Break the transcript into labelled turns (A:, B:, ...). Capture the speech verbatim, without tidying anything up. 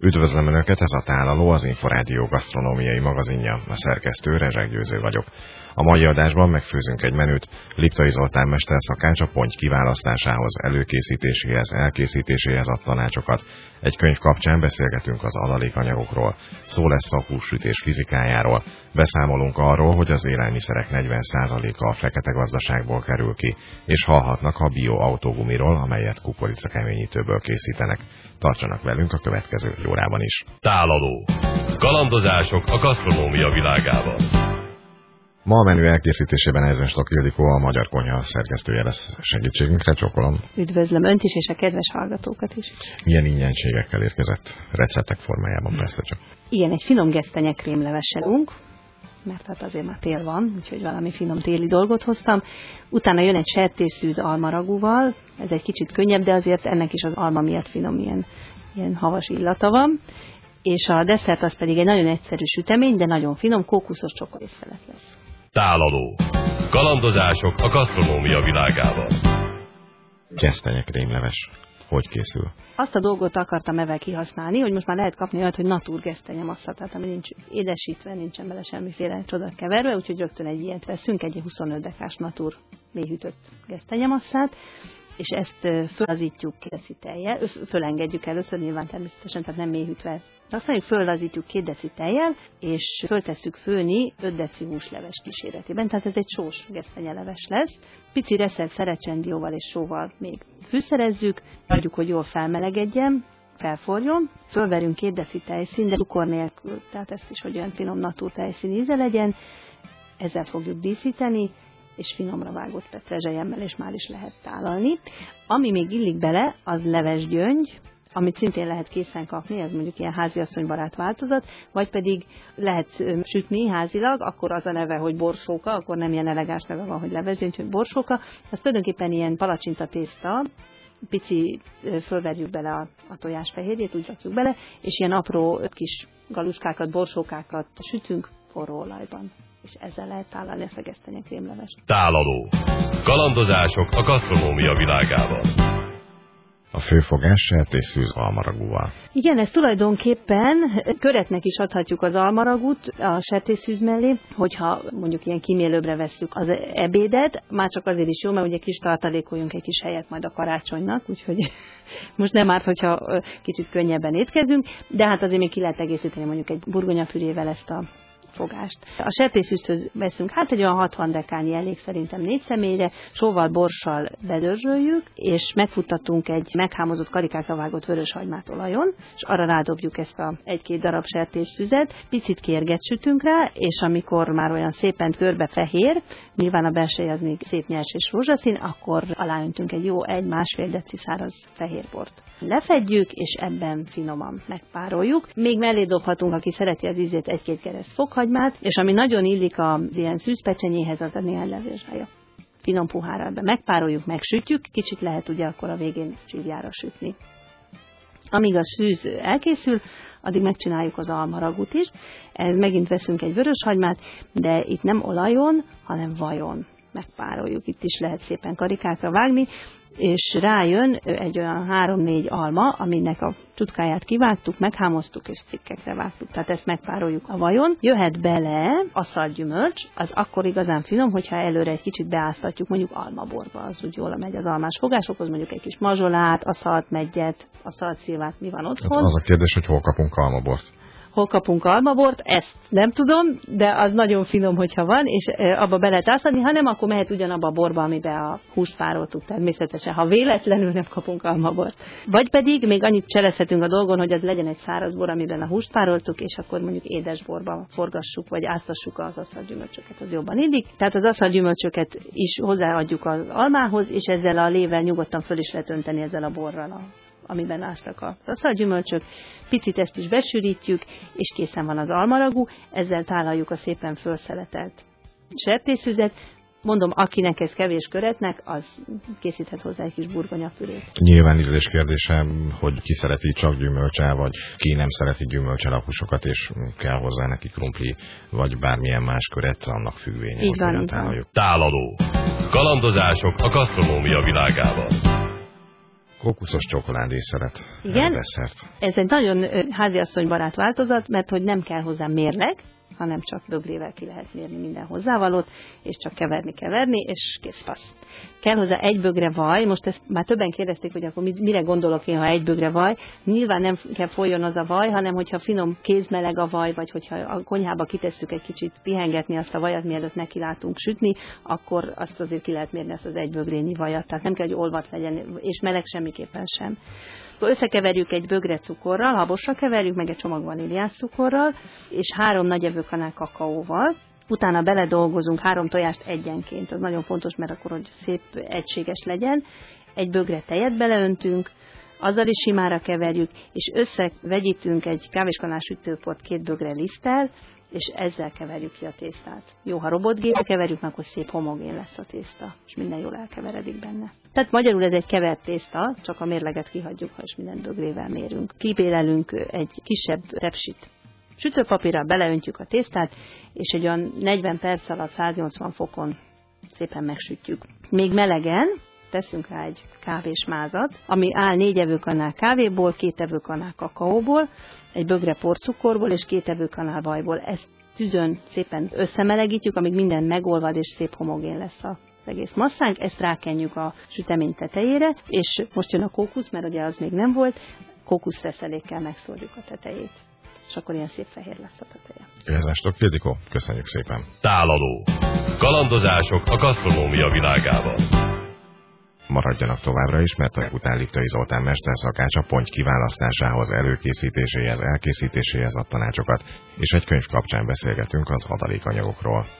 A: Üdvözlöm Önöket, ez a Tálaló, az Inforádió gasztronómiai magazinja, a szerkesztő Rezsek Győző vagyok. A mai adásban megfőzünk egy menüt, Liptai Zoltán mesterszakács a ponty kiválasztásához, előkészítéséhez, elkészítéséhez ad tanácsokat. Egy könyv kapcsán beszélgetünk az adalékanyagokról, szó lesz a hússütés fizikájáról, beszámolunk arról, hogy az élelmiszerek negyven százaléka a fekete gazdaságból kerül ki, és hallhatnak a bioautógumiról, amelyet kukoricakeményítőből készítenek. Tartsanak velünk a következő órában is.
B: Tálaló. Kalandozások a gasztronómia világában.
A: Ma a menü elkészítésében Eisenstock Ildikó, a Magyar Konyha szerkesztője lesz segítségünkre. Csókolom.
C: Üdvözlöm Önt is, és a kedves hallgatókat is.
A: Milyen ingyenségekkel érkezett? Receptek formájában persze csak.
C: Igen, egy finom gesztenye krémlevesselünk, mert hát azért már tél van, úgyhogy valami finom téli dolgot hoztam. Utána jön egy sertészszűz almaragúval, ez egy kicsit könnyebb, de azért ennek is az alma miatt finom, ilyen, ilyen havas illata van. És a desszert az pedig egy nagyon egyszerű sütemény, de nagyon finom, kókuszos csokoládészelet lesz.
B: Tálaló. Kalandozások a gasztronómia világában.
A: Gesztenye krémleves. Hogy készül?
C: Azt a dolgot akartam ebben kihasználni, hogy most már lehet kapni olyat, hogy natur gesztenye massza, tehát ami nincs édesítve, nincsen bele semmiféle csoda keverve, úgyhogy rögtön egy ilyet veszünk, egy huszonöt dekás natur mélyhűtött gesztenye masszát, és ezt fölazítjuk két tejjel, fölengedjük először nyilván természetesen, tehát nem mélyhűtve. Aztán fölazítjuk két deci tejjel, és föltesszük főni öt deci húsleves kíséretében, tehát ez egy sós gesztenyeleves lesz. Pici reszelt szerecsendióval és sóval még fűszerezzük, hagyjuk, hogy jól felmelegedjen, felforjon, fölverünk két deci tejszín, de cukor nélkül, tehát ezt is, hogy olyan finom natur tejszín íze legyen, ezzel fogjuk díszíteni, és finomra vágott petrezselyemmel, és már is lehet tálalni. Ami még illik bele, az levesgyöngy, amit szintén lehet készen kapni, ez mondjuk ilyen háziasszonybarát változat, vagy pedig lehet sütni házilag, akkor az a neve, hogy borsóka, akkor nem ilyen elegáns neve van, hogy levesgyöngy, hogy borsóka. Az tulajdonképpen ilyen palacsinta tészta, pici, fölverjük bele a, a tojásfehérjét, úgy rakjuk bele, és ilyen apró kis galuskákat, borsókákat sütünk forró olajban. És ezzel lehet tálalni ezt a gesztenye krémlevest.
B: Tálaló. Kalandozások a gasztronómia világában.
A: A főfogás sertészszűz almaragúval.
C: Igen, ez tulajdonképpen köretnek is adhatjuk az almaragút a sertészszűz mellé, hogyha mondjuk ilyen kímélőbbre vesszük az ebédet, már csak azért is jó, mert ugye kis tartalékoljunk egy kis helyet majd a karácsonynak, úgyhogy most nem árt, hogyha kicsit könnyebben étkezünk, de hát azért még ki lehet egészíteni mondjuk egy burgonyapürével ezt a fogást. A sertészszűzhöz veszünk, hát egy olyan hatvan dekányi elég szerintem négy személyre, sóval, borssal bedörzsöljük, és megfuttatunk egy meghámozott karikákra vágott vöröshagymát olajon, és arra rádobjuk ezt a egy-két darab sertészszűzet, picit kérget sütünk rá, és amikor már olyan szépen körbe fehér, nyilván a belseje az még szép nyers és rózsaszín, akkor aláöntünk egy jó egy-másfél deci száraz fehérbort. Lefedjük, és ebben finoman megpároljuk. Még mellé dobhatunk, aki szereti az ízét, egy-két kereszt fokhagymát, és ami nagyon illik a ilyen szűzpecsenyéhez, az a néhány levélzsája. Finom puhára ebben megpároljuk, megsütjük, kicsit lehet ugye akkor a végén csívjára sütni. Amíg a szűz elkészül, addig megcsináljuk az almaragút is. Ez megint veszünk egy vöröshagymát, de itt nem olajon, hanem vajon. Megpároljuk, itt is lehet szépen karikákra vágni, és rájön egy olyan három-négy alma, aminek a csutkáját kivágtuk, meghámoztuk és cikkekre vágtuk. Tehát ezt megpároljuk a vajon. Jöhet bele aszalt gyümölcs, az akkor igazán finom, hogyha előre egy kicsit beáztatjuk, mondjuk almaborba, az úgy jól megy az almás fogásokhoz, mondjuk egy kis mazsolát, aszalt meggyet, aszalt szilvát, mi van otthon.
A: Hát az a kérdés, hogy hol kapunk almabort.
C: Hol kapunk almabort, ezt nem tudom, de az nagyon finom, hogyha van, és abba be lehet áztatni, ha nem, akkor mehet ugyanabba a borba, amiben a húst pároltuk, természetesen, ha véletlenül nem kapunk almabort. Vagy pedig még annyit cselezhetünk a dolgon, hogy az legyen egy száraz bor, amiben a húst pároltuk, és akkor mondjuk édesborba forgassuk, vagy áztassuk az aszalgyümölcsöket, az jobban illik. Tehát az aszalgyümölcsöket is hozzáadjuk az almához, és ezzel a lével nyugodtan föl is lehet önteni ezzel a borral a amiben ástak az aszalgyümölcsök, picit ezt is besűrítjük, és készen van az almaragú, ezzel tálaljuk a szépen felszeletelt sertészszűzet. Mondom, akinek ez kevés köretnek, az készíthet hozzá egy kis burgonyapürét.
A: Nyilván ízlés kérdése, hogy ki szereti csak gyümölcsel, vagy ki nem szereti gyümölcsel a húsokat, és kell hozzá neki krumpli, vagy bármilyen más köret, annak függvénye.
C: Így van, így van.
B: Tálaló. Kalandozások a gasztronómia világában.
A: Kókuszos csokoládészelet.
C: Igen,
A: desszert.
C: Ez egy nagyon háziasszonybarát változat, mert hogy nem kell hozzá mérleg, hanem csak bögrével ki lehet mérni minden hozzávalót, és csak keverni-keverni, és kész passz. Kell hozzá egy bögre vaj, most ezt már többen kérdezték, hogy akkor mire gondolok én, ha egy bögre vaj. Nyilván nem kell folyjon az a vaj, hanem hogyha finom kézmeleg a vaj, vagy hogyha a konyhába kitesszük egy kicsit pihengetni azt a vajat, mielőtt neki látunk sütni, akkor azt azért ki lehet mérni, ezt az egy bögrényi vajat. Tehát nem kell, hogy olvat legyen, és meleg semmiképpen sem. Akkor összekeverjük egy bögre cukorral, habosra keverjük, meg egy csomag vaníliás cukorral, és három nagy evőkanál kakaóval. Utána beledolgozunk három tojást egyenként, az nagyon fontos, mert akkor, hogy szép egységes legyen. Egy bögre tejet beleöntünk, azzal is simára keverjük, és összevegyítünk egy kávéskanál sütőport két bögre liszttel, és ezzel keverjük ki a tésztát. Jó, ha robotgépre keverjük, akkor szép homogén lesz a tészta, és minden jól elkeveredik benne. Tehát magyarul ez egy kevert tészta, csak a mérleget kihagyjuk, ha is minden bögrével mérünk. Kibélelünk egy kisebb tepsit sütőpapírral, beleöntjük a tésztát, és egy olyan negyven perc alatt száznyolcvan fokon szépen megsütjük. Még melegen teszünk rá egy kávésmázat, ami áll négy evőkanál kávéból, két evőkanál kakaóból, egy bögre porcukorból és két evőkanál vajból. Ezt tüzön szépen összemelegítjük, amíg minden megolvad és szép homogén lesz az egész masszánk. Ezt rákenjük a sütemény tetejére, és most jön a kókusz, mert ugye az még nem volt, kókuszreszelékkel megszórjuk a tetejét. És akkor ilyen szép fehér lesz a teteje.
A: Érzástok, Ildikó, köszönjük szépen.
B: Tálaló. Kalandozások a gasztronómia világában.
A: Maradjanak továbbra is, mert a után Liptai Zoltán mesterszakács a ponty kiválasztásához, előkészítéséhez, elkészítéséhez ad tanácsokat, és egy könyv kapcsán beszélgetünk az adalékanyagokról.